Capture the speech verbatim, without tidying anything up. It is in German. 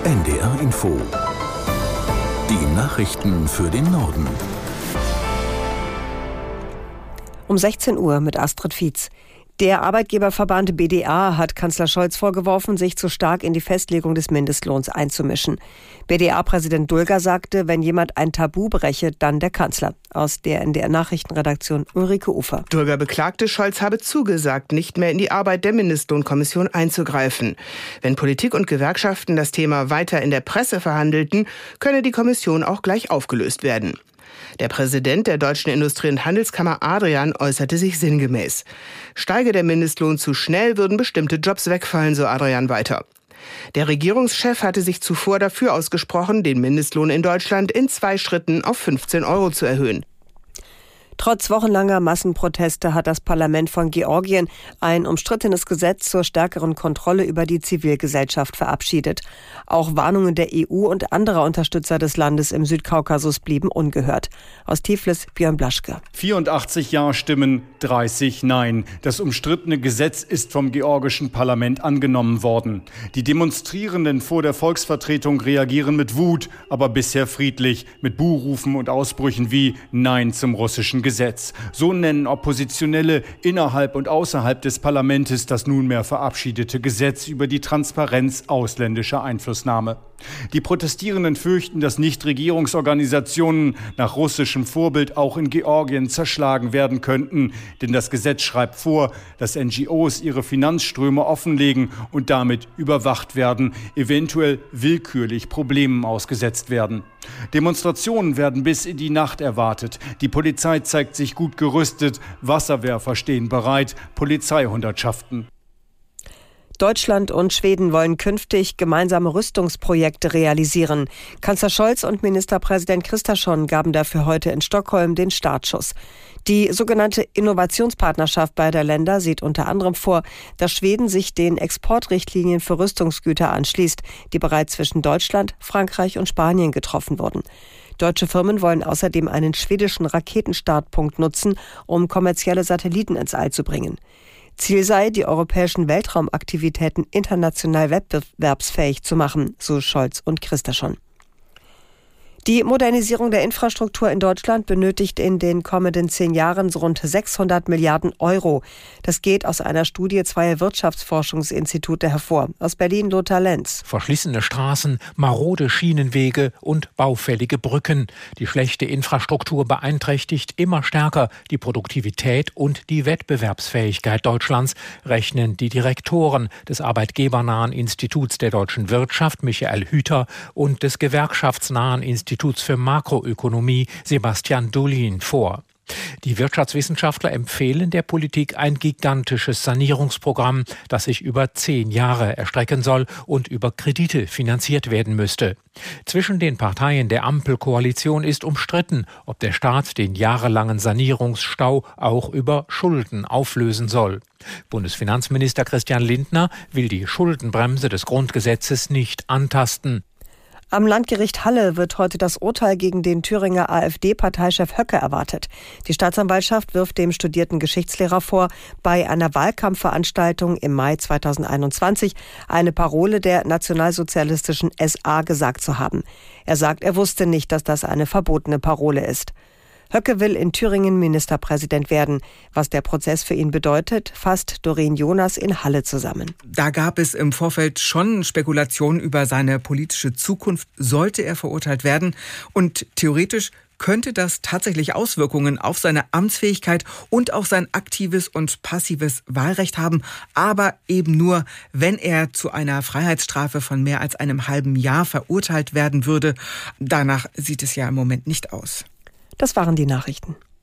N D R Info. Die Nachrichten für den Norden. Um sechzehn Uhr mit Astrid Fietz. Der Arbeitgeberverband B D A hat Kanzler Scholz vorgeworfen, sich zu stark in die Festlegung des Mindestlohns einzumischen. B D A-Präsident Dulger sagte, wenn jemand ein Tabu breche, dann der Kanzler. Aus der N D R-Nachrichtenredaktion Ulrike Ufer. Dulger beklagte, Scholz habe zugesagt, nicht mehr in die Arbeit der Mindestlohnkommission einzugreifen. Wenn Politik und Gewerkschaften das Thema weiter in der Presse verhandelten, könne die Kommission auch gleich aufgelöst werden. Der Präsident der Deutschen Industrie- und Handelskammer Adrian äußerte sich sinngemäß. Steige der Mindestlohn zu schnell, würden bestimmte Jobs wegfallen, so Adrian weiter. Der Regierungschef hatte sich zuvor dafür ausgesprochen, den Mindestlohn in Deutschland in zwei Schritten auf fünfzehn Euro zu erhöhen. Trotz wochenlanger Massenproteste hat das Parlament von Georgien ein umstrittenes Gesetz zur stärkeren Kontrolle über die Zivilgesellschaft verabschiedet. Auch Warnungen der E U und anderer Unterstützer des Landes im Südkaukasus blieben ungehört. Aus Tiflis Björn Blaschke. vierundachtzig Ja-Stimmen, dreißig Nein. Das umstrittene Gesetz ist vom georgischen Parlament angenommen worden. Die Demonstrierenden vor der Volksvertretung reagieren mit Wut, aber bisher friedlich, mit Buhrufen und Ausbrüchen wie Nein zum russischen Gesetz. Gesetz. So nennen Oppositionelle innerhalb und außerhalb des Parlaments das nunmehr verabschiedete Gesetz über die Transparenz ausländischer Einflussnahme. Die Protestierenden fürchten, dass Nichtregierungsorganisationen nach russischem Vorbild auch in Georgien zerschlagen werden könnten. Denn das Gesetz schreibt vor, dass N G Os ihre Finanzströme offenlegen und damit überwacht werden, eventuell willkürlich Problemen ausgesetzt werden. Demonstrationen werden bis in die Nacht erwartet. Die Polizei zeigt sich gut gerüstet, Wasserwerfer stehen bereit, Polizeihundertschaften. Deutschland und Schweden wollen künftig gemeinsame Rüstungsprojekte realisieren. Kanzler Scholz und Ministerpräsident Kristersson gaben dafür heute in Stockholm den Startschuss. Die sogenannte Innovationspartnerschaft beider Länder sieht unter anderem vor, dass Schweden sich den Exportrichtlinien für Rüstungsgüter anschließt, die bereits zwischen Deutschland, Frankreich und Spanien getroffen wurden. Deutsche Firmen wollen außerdem einen schwedischen Raketenstartpunkt nutzen, um kommerzielle Satelliten ins All zu bringen. Ziel sei, die europäischen Weltraumaktivitäten international wettbewerbsfähig zu machen, so Scholz und Kristersson. Die Modernisierung der Infrastruktur in Deutschland benötigt in den kommenden zehn Jahren rund sechshundert Milliarden Euro. Das geht aus einer Studie zweier Wirtschaftsforschungsinstitute hervor. Aus Berlin Lothar Lenz. Verschlissene Straßen, marode Schienenwege und baufällige Brücken. Die schlechte Infrastruktur beeinträchtigt immer stärker die Produktivität und die Wettbewerbsfähigkeit Deutschlands, rechnen die Direktoren des arbeitgebernahen Instituts der deutschen Wirtschaft, Michael Hüter, und des gewerkschaftsnahen Instituts für Makroökonomie, Sebastian Dolin, vor. Die Wirtschaftswissenschaftler empfehlen der Politik ein gigantisches Sanierungsprogramm, das sich über zehn Jahre erstrecken soll und über Kredite finanziert werden müsste. Zwischen den Parteien der Ampelkoalition ist umstritten, ob der Staat den jahrelangen Sanierungsstau auch über Schulden auflösen soll. Bundesfinanzminister Christian Lindner will die Schuldenbremse des Grundgesetzes nicht antasten. Am Landgericht Halle wird heute das Urteil gegen den Thüringer AfD-Parteichef Höcke erwartet. Die Staatsanwaltschaft wirft dem studierten Geschichtslehrer vor, bei einer Wahlkampfveranstaltung im Mai zweitausendeinundzwanzig eine Parole der nationalsozialistischen S A gesagt zu haben. Er sagt, er wusste nicht, dass das eine verbotene Parole ist. Höcke will in Thüringen Ministerpräsident werden. Was der Prozess für ihn bedeutet, fasst Doreen Jonas in Halle zusammen. Da gab es im Vorfeld schon Spekulationen über seine politische Zukunft, sollte er verurteilt werden. Und theoretisch könnte das tatsächlich Auswirkungen auf seine Amtsfähigkeit und auch sein aktives und passives Wahlrecht haben. Aber eben nur, wenn er zu einer Freiheitsstrafe von mehr als einem halben Jahr verurteilt werden würde. Danach sieht es ja im Moment nicht aus. Das waren die Nachrichten.